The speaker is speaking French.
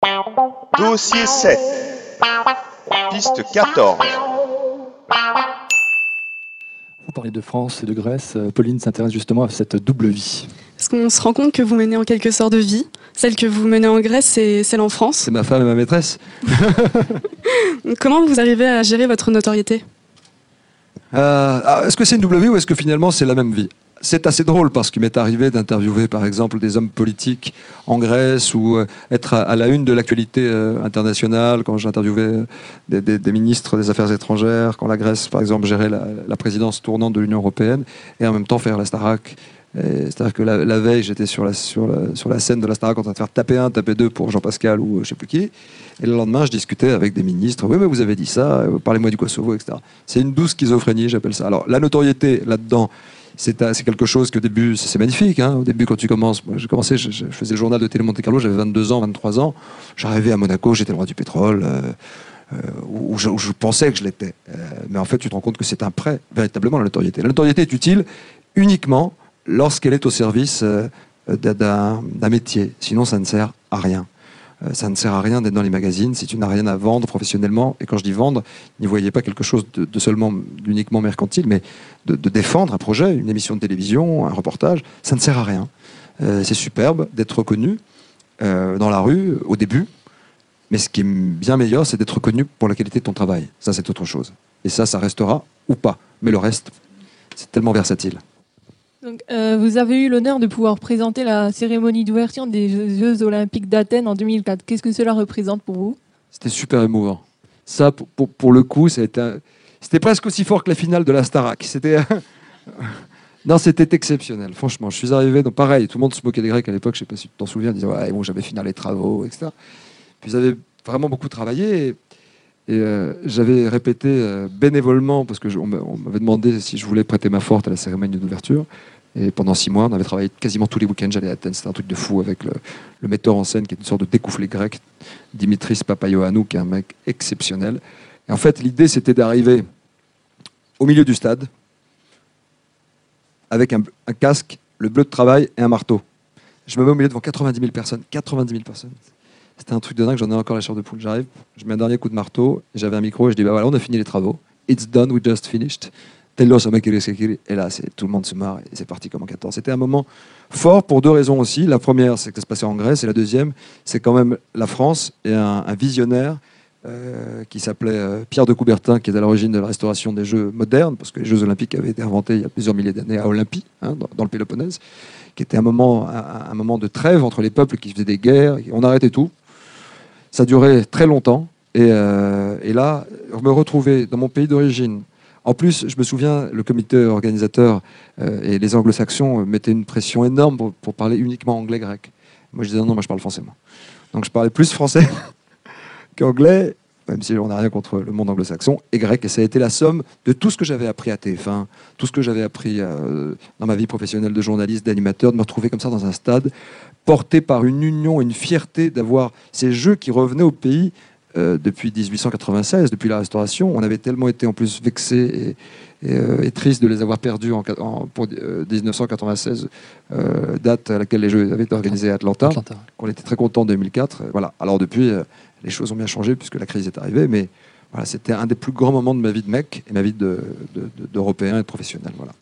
Dossier 7. Piste 14. Vous parlez de France et de Grèce. Pauline s'intéresse justement à cette double vie. Est-ce qu'on se rend compte que vous menez en quelque sorte de vie? Celle que vous menez en Grèce, c'est celle en France. C'est ma femme et ma maîtresse. Comment vous arrivez à gérer votre notoriété? Est-ce que c'est une double vie ou est-ce que finalement c'est la même vie? C'est assez drôle parce qu'il m'est arrivé d'interviewer par exemple des hommes politiques en Grèce ou être à la une de l'actualité internationale quand j'interviewais des ministres des Affaires étrangères, quand la Grèce par exemple gérait la présidence tournante de l'Union européenne et en même temps faire la Starac. C'est-à-dire que la veille j'étais sur la scène de la Starac en train de faire taper 1, taper 2 pour Jean-Pascal ou je ne sais plus qui. Et le lendemain je discutais avec des ministres. Oui mais vous avez dit ça, parlez-moi du Kosovo, etc. C'est une douce schizophrénie, j'appelle ça. Alors la notoriété là-dedans, c'est quelque chose qu'au début, c'est magnifique. Hein. Au début, quand tu commences, moi, je faisais le journal de Télé Monte Carlo, j'avais 22 ans, 23 ans. J'arrivais à Monaco, j'étais le roi du pétrole, où je pensais que je l'étais. Mais en fait, tu te rends compte que c'est un prêt, véritablement, la notoriété. La notoriété est utile uniquement lorsqu'elle est au service d'un métier. Sinon, ça ne sert à rien. Ça ne sert à rien d'être dans les magazines si tu n'as rien à vendre professionnellement. Et quand je dis vendre, n'y voyez pas quelque chose de seulement uniquement mercantile, mais de défendre un projet, une émission de télévision, un reportage. Ça ne sert à rien. C'est superbe d'être reconnu dans la rue au début, mais ce qui est bien meilleur, c'est d'être reconnu pour la qualité de ton travail. Ça, c'est autre chose. Et ça restera ou pas. Mais le reste, c'est tellement versatile. Donc, vous avez eu l'honneur de pouvoir présenter la cérémonie d'ouverture des Jeux Olympiques d'Athènes en 2004. Qu'est-ce que cela représente pour vous? C'était super émouvant. Ça, pour le coup, c'était presque aussi fort que la finale de la Starac. Non, c'était exceptionnel. Franchement, je suis arrivé, donc pareil, tout le monde se moquait des Grecs à l'époque. Je ne sais pas si tu t'en souviens, ils disaient ouais, bon, j'avais fini les travaux, etc. Puis ils avaient vraiment beaucoup travaillé. Et j'avais répété bénévolement, parce qu'on m'avait demandé si je voulais prêter ma forte à la cérémonie d'ouverture. Et pendant 6 mois, on avait travaillé quasiment tous les week-ends. J'allais à Athènes, c'était un truc de fou avec le metteur en scène qui est une sorte de découflé grec, Dimitris Papaioannou, qui est un mec exceptionnel. Et en fait, l'idée, c'était d'arriver au milieu du stade avec un casque, le bleu de travail et un marteau. Je me mets au milieu devant 90 000 personnes. 90 000 personnes. C'était un truc de dingue, j'en ai encore la chair de poule. J'arrive, je mets un dernier coup de marteau, et j'avais un micro et je dis bah voilà, on a fini les travaux. It's done, we just finished. Et là, tout le monde se marre et c'est parti comme en 14. C'était un moment fort pour 2 raisons aussi. La première, c'est que ça se passait en Grèce, et la deuxième, c'est quand même la France et un visionnaire qui s'appelait Pierre de Coubertin, qui est à l'origine de la restauration des Jeux modernes, parce que les Jeux Olympiques avaient été inventés il y a plusieurs milliers d'années à Olympie, hein, dans le Péloponnèse, qui était un moment de trêve entre les peuples qui faisaient des guerres. On arrêtait tout. Ça durait très longtemps. Et là, je me retrouvais dans mon pays d'origine. En plus, je me souviens, le comité organisateur et les anglo-saxons mettaient une pression énorme pour parler uniquement anglais-grec. Moi, je disais non, moi je parle français, moi. Donc je parlais plus français qu'anglais, même si on n'a rien contre le monde anglo-saxon, et grec. Et ça a été la somme de tout ce que j'avais appris à TF1, tout ce que j'avais appris dans ma vie professionnelle de journaliste, d'animateur, de me retrouver comme ça dans un stade, porté par une union, une fierté d'avoir ces jeux qui revenaient au pays depuis 1896, depuis la Restauration. On avait tellement été en plus vexés et tristes de les avoir perdus pour 1996, date à laquelle les Jeux avaient été organisés à Atlanta. Qu'on était très contents en 2004. Voilà. Alors depuis, les choses ont bien changé puisque la crise est arrivée, mais voilà, c'était un des plus grands moments de ma vie de mec et ma vie d'Européen et de professionnel. Voilà.